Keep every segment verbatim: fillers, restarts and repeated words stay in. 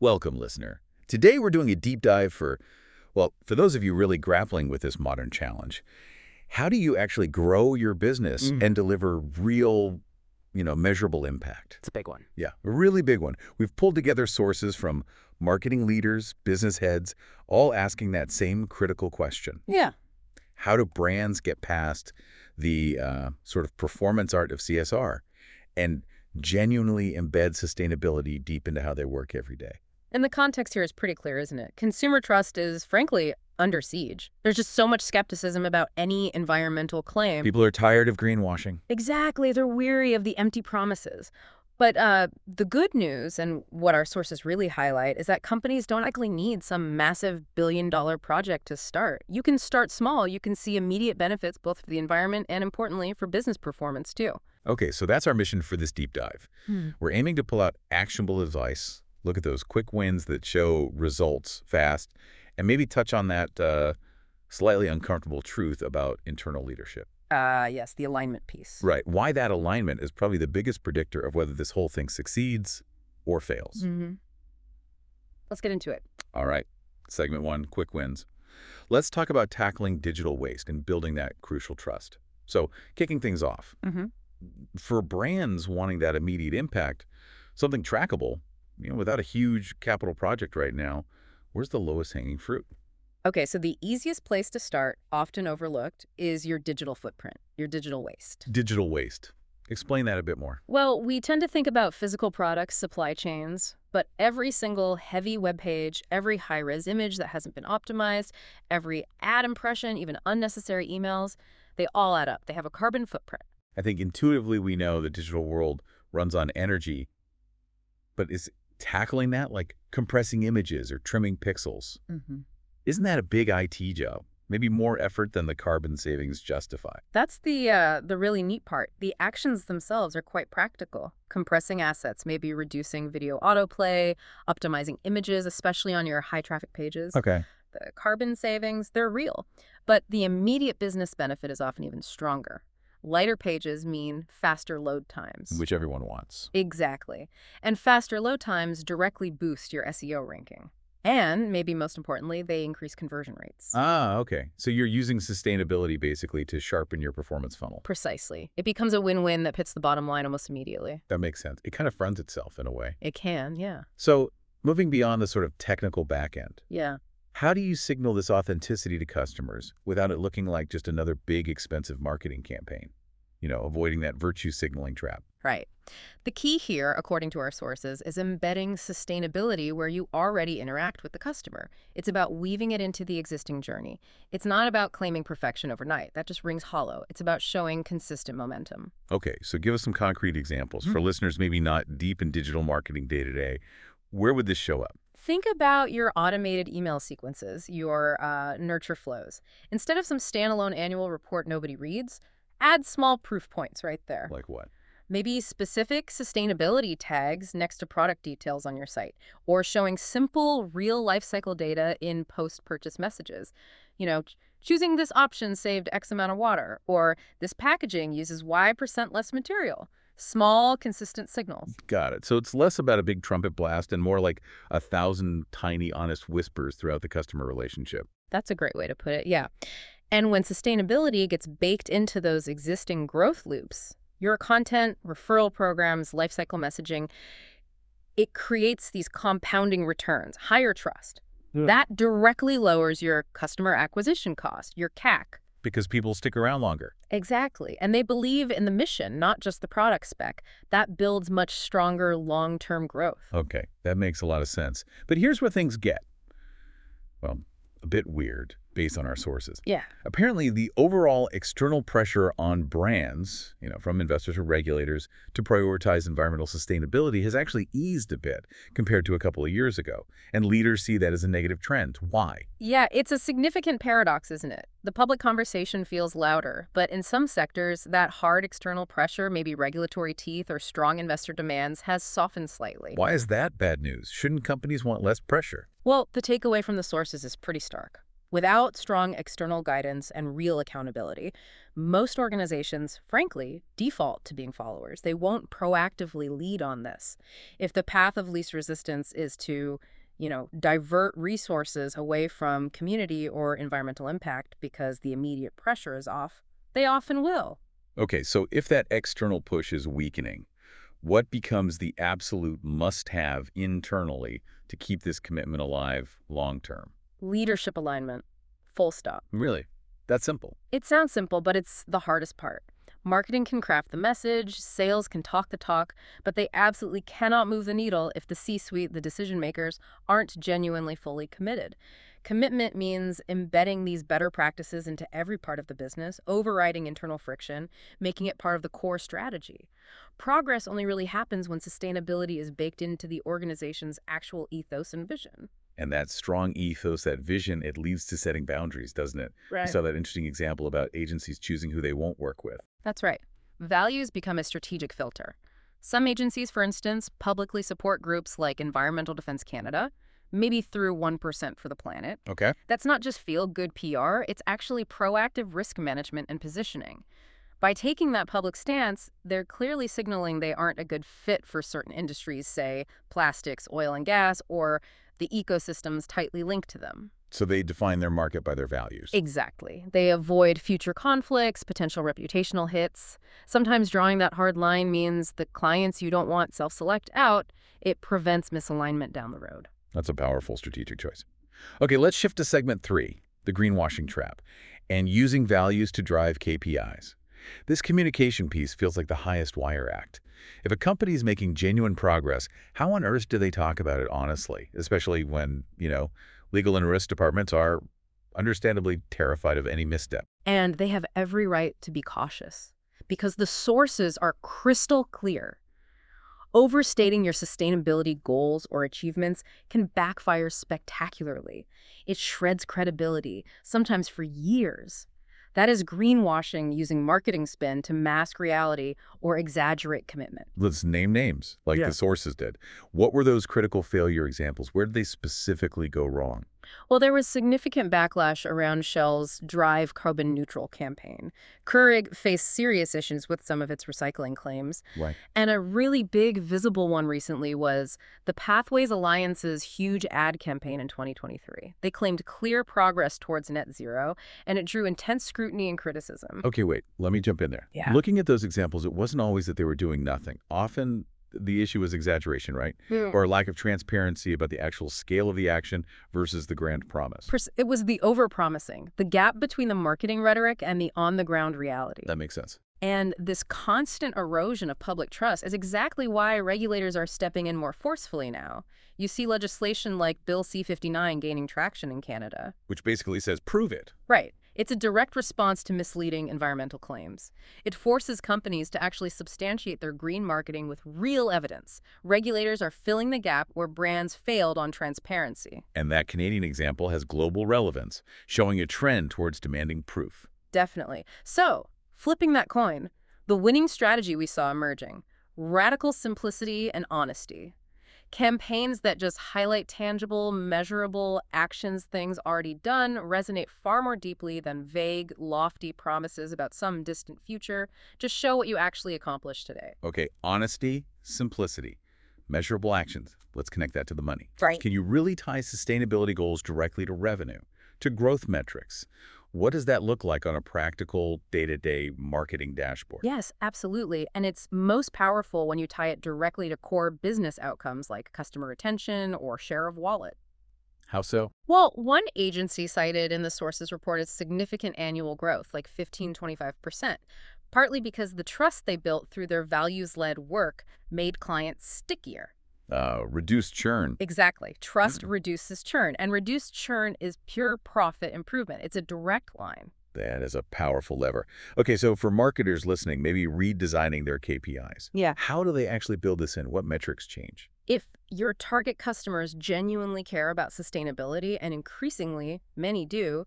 Welcome, listener. Today we're doing a deep dive for, well, for those of you really grappling with this modern challenge. How do you actually grow your business Mm. and deliver real, you know, measurable impact? It's a big one. Yeah, a really big one. We've pulled together sources from marketing leaders, business heads, all asking that same critical question. Yeah. How do brands get past the uh, sort of performance art of C S R and genuinely embed sustainability deep into how they work every day? And the context here is pretty clear, isn't it? Consumer trust is, frankly, under siege. There's just so much skepticism about any environmental claim. People are tired of greenwashing. Exactly. They're weary of the empty promises. But uh, the good news, and what our sources really highlight, is that companies don't actually need some massive billion-dollar project to start. You can start small. You can see immediate benefits both for the environment and, importantly, for business performance, too. Okay, so that's our mission for this deep dive. Hmm. We're aiming to pull out actionable advice, look at those quick wins that show results fast, and maybe touch on that uh, slightly uncomfortable truth about internal leadership. Uh, yes, the alignment piece. Right. Why that alignment is probably the biggest predictor of whether this whole thing succeeds or fails. Mm-hmm. Let's get into it. All right. Segment one, quick wins. Let's talk about tackling digital waste and building that crucial trust. So, kicking things off. Mm-hmm. For brands wanting that immediate impact, something trackable, you know, without a huge capital project right now, where's the lowest hanging fruit? Okay, so the easiest place to start, often overlooked, is your digital footprint, your digital waste. Digital waste. Explain that a bit more. Well, we tend to think about physical products, supply chains, but every single heavy web page, every high-res image that hasn't been optimized, every ad impression, even unnecessary emails, they all add up. They have a carbon footprint. I think intuitively we know the digital world runs on energy, but is tackling that like compressing images or trimming pixels? Mm-hmm. Isn't that a big I T job? Maybe more effort than the carbon savings justify. That's the uh, the really neat part. The actions themselves are quite practical. Compressing assets, maybe reducing video autoplay, optimizing images, especially on your high-traffic pages. Okay. The carbon savings, they're real. But the immediate business benefit is often even stronger. Lighter pages mean faster load times. Which everyone wants. Exactly. And faster load times directly boost your S E O ranking. And, maybe most importantly, they increase conversion rates. Ah, okay. So you're using sustainability basically to sharpen your performance funnel. Precisely. It becomes a win-win that hits the bottom line almost immediately. That makes sense. It kind of fronts itself in a way. It can, yeah. So moving beyond the sort of technical back end, Yeah. how do you signal this authenticity to customers without it looking like just another big, expensive marketing campaign? You know, avoiding that virtue signaling trap. Right. The key here, according to our sources, is embedding sustainability where you already interact with the customer. It's about weaving it into the existing journey. It's not about claiming perfection overnight. That just rings hollow. It's about showing consistent momentum. Okay, so give us some concrete examples. Mm-hmm. For listeners maybe not deep in digital marketing day to day, where would this show up? Think about your automated email sequences, your uh, nurture flows. Instead of some standalone annual report nobody reads, add small proof points right there. Like what? Maybe specific sustainability tags next to product details on your site, or showing simple real life cycle data in post-purchase messages. You know, ch- choosing this option saved X amount of water, or this packaging uses Y percent less material. Small, consistent signals. Got it. So it's less about a big trumpet blast and more like a thousand tiny, honest whispers throughout the customer relationship. That's a great way to put it, yeah. And when sustainability gets baked into those existing growth loops, your content, referral programs, lifecycle messaging, it creates these compounding returns, higher trust. Yeah. That directly lowers your customer acquisition cost, your C A C. Because people stick around longer. Exactly. And they believe in the mission, not just the product spec. That builds much stronger long-term growth. Okay, that makes a lot of sense. But here's where things get, well, a bit weird based on our sources. Yeah. Apparently, the overall external pressure on brands, you know, from investors or regulators to prioritize environmental sustainability has actually eased a bit compared to a couple of years ago. And leaders see that as a negative trend. Why? Yeah, it's a significant paradox, isn't it? The public conversation feels louder, but in some sectors, that hard external pressure, maybe regulatory teeth or strong investor demands, has softened slightly. Why is that bad news? Shouldn't companies want less pressure? Well, the takeaway from the sources is pretty stark. Without strong external guidance and real accountability, most organizations, frankly, default to being followers. They won't proactively lead on this. If the path of least resistance is to, you know, divert resources away from community or environmental impact because the immediate pressure is off, they often will. Okay, so if that external push is weakening, what becomes the absolute must-have internally to keep this commitment alive long-term? Leadership alignment. Full stop. Really? That's simple. It sounds simple, but it's the hardest part. Marketing can craft the message, sales can talk the talk, but they absolutely cannot move the needle if the C-suite, the decision makers, aren't genuinely fully committed. Commitment means embedding these better practices into every part of the business, overriding internal friction, making it part of the core strategy. Progress only really happens when sustainability is baked into the organization's actual ethos and vision. And that strong ethos, that vision, it leads to setting boundaries, doesn't it? Right. You saw that interesting example about agencies choosing who they won't work with. That's right. Values become a strategic filter. Some agencies, for instance, publicly support groups like Environmental Defense Canada, maybe through one percent for the planet. Okay. That's not just feel-good P R, it's actually proactive risk management and positioning. By taking that public stance, they're clearly signaling they aren't a good fit for certain industries, say plastics, oil and gas, or the ecosystems tightly linked to them. So they define their market by their values. Exactly. They avoid future conflicts, potential reputational hits. Sometimes drawing that hard line means the clients you don't want self-select out. It prevents misalignment down the road. That's a powerful strategic choice. Okay, let's shift to segment three, the greenwashing trap, and using values to drive K P Is. This communication piece feels like the highest wire act. If a company is making genuine progress, how on earth do they talk about it honestly, especially when, you know, legal and risk departments are understandably terrified of any misstep? And they have every right to be cautious because the sources are crystal clear. Overstating your sustainability goals or achievements can backfire spectacularly. It shreds credibility, sometimes for years. That is greenwashing using marketing spin to mask reality or exaggerate commitment. Let's name names, like Yeah. the sources did. What were those critical failure examples? Where did they specifically go wrong? Well, there was significant backlash around Shell's Drive Carbon Neutral campaign. Keurig faced serious issues with some of its recycling claims. Right. And a really big, visible one recently was the Pathways Alliance's huge ad campaign in twenty twenty-three. They claimed clear progress towards net zero, and it drew intense scrutiny and criticism. Okay, wait, let me jump in there. Yeah. Looking at those examples, it wasn't always that they were doing nothing. Often the issue was exaggeration, right? Or a lack of transparency about the actual scale of the action versus the grand promise. Pers- It was the overpromising, the gap between the marketing rhetoric and the on-the-ground reality. That makes sense. And this constant erosion of public trust is exactly why regulators are stepping in more forcefully now. You see legislation like Bill C fifty-nine gaining traction in Canada. Which basically says, prove it. Right. It's a direct response to misleading environmental claims. It forces companies to actually substantiate their green marketing with real evidence. Regulators are filling the gap where brands failed on transparency. And that Canadian example has global relevance, showing a trend towards demanding proof. Definitely. So, flipping that coin, the winning strategy we saw emerging: radical simplicity and honesty. Campaigns that just highlight tangible, measurable actions, things already done, resonate far more deeply than vague, lofty promises about some distant future. Just show what you actually accomplished today. Okay, honesty, simplicity, measurable actions. Let's connect that to the money. Right. Can you really tie sustainability goals directly to revenue, to growth metrics? What does that look like on a practical day-to-day marketing dashboard? Yes, absolutely. And it's most powerful when you tie it directly to core business outcomes like customer retention or share of wallet. How so? Well, one agency cited in the sources reported significant annual growth, like fifteen to twenty-five percent, partly because the trust they built through their values-led work made clients stickier. Uh, reduced churn. Exactly. Trust reduces churn, and reduced churn is pure profit improvement. It's a direct line. That is a powerful lever. Okay, so for marketers listening, maybe redesigning their K P Is. Yeah. How do they actually build this in? What metrics change? If your target customers genuinely care about sustainability, and increasingly many do,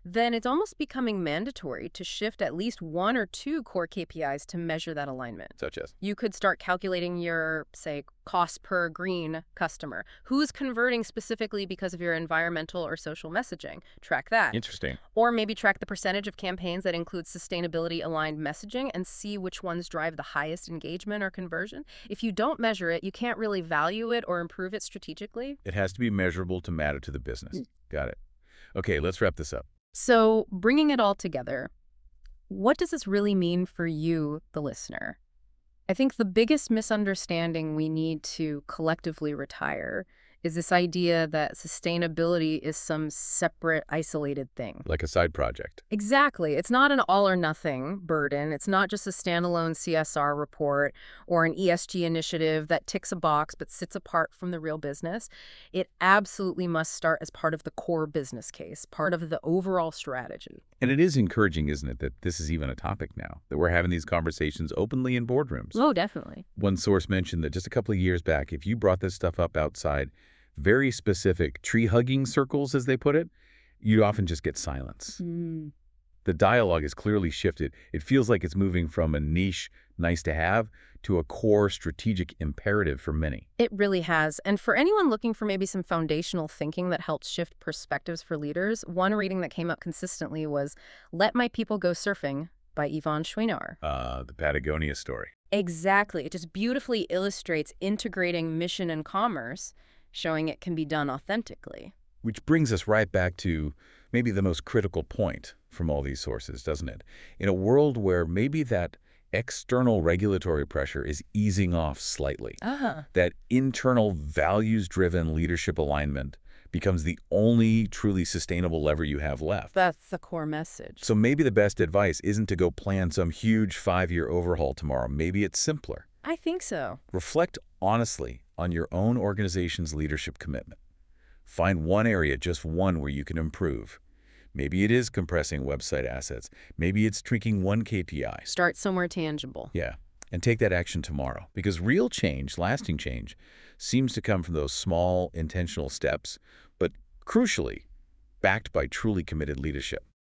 then it's almost becoming mandatory to shift at least one or two core K P Is to measure that alignment. Such as? You could start calculating your, say, cost per green customer. Who's converting specifically because of your environmental or social messaging? Track that. Interesting. Or maybe track the percentage of campaigns that include sustainability-aligned messaging and see which ones drive the highest engagement or conversion. If you don't measure it, you can't really value it or improve it strategically. It has to be measurable to matter to the business. Got it. Okay, let's wrap this up. So, bringing it all together, what does this really mean for you, the listener? I think the biggest misunderstanding we need to collectively retire is this idea that sustainability is some separate, isolated thing. Like a side project. Exactly. It's not an all-or-nothing burden. It's not just a standalone C S R report or an E S G initiative that ticks a box but sits apart from the real business. It absolutely must start as part of the core business case, part of the overall strategy. And it is encouraging, isn't it, that this is even a topic now, that we're having these conversations openly in boardrooms. Oh, definitely. One source mentioned that just a couple of years back, if you brought this stuff up outside very specific tree-hugging circles, as they put it, you'd often just get silence. Mm. The dialogue has clearly shifted. It feels like it's moving from a niche, nice-to-have, to a core strategic imperative for many. It really has. And for anyone looking for maybe some foundational thinking that helps shift perspectives for leaders, one reading that came up consistently was Let My People Go Surfing by Yvonne Chouinard. Uh, the Patagonia story. Exactly. It just beautifully illustrates integrating mission and commerce, showing it can be done authentically. Which brings us right back to maybe the most critical point from all these sources, doesn't it? In a world where maybe that external regulatory pressure is easing off slightly, Uh-huh. that internal values-driven leadership alignment becomes the only truly sustainable lever you have left. That's the core message. So maybe the best advice isn't to go plan some huge five-year overhaul tomorrow. Maybe it's simpler. I think so. Reflect honestly on your own organization's leadership commitment. Find one area, just one, where you can improve. Maybe it is compressing website assets. Maybe it's tweaking one K P I. Start somewhere tangible. Yeah, and take that action tomorrow. Because real change, lasting change, seems to come from those small, intentional steps, but crucially, backed by truly committed leadership.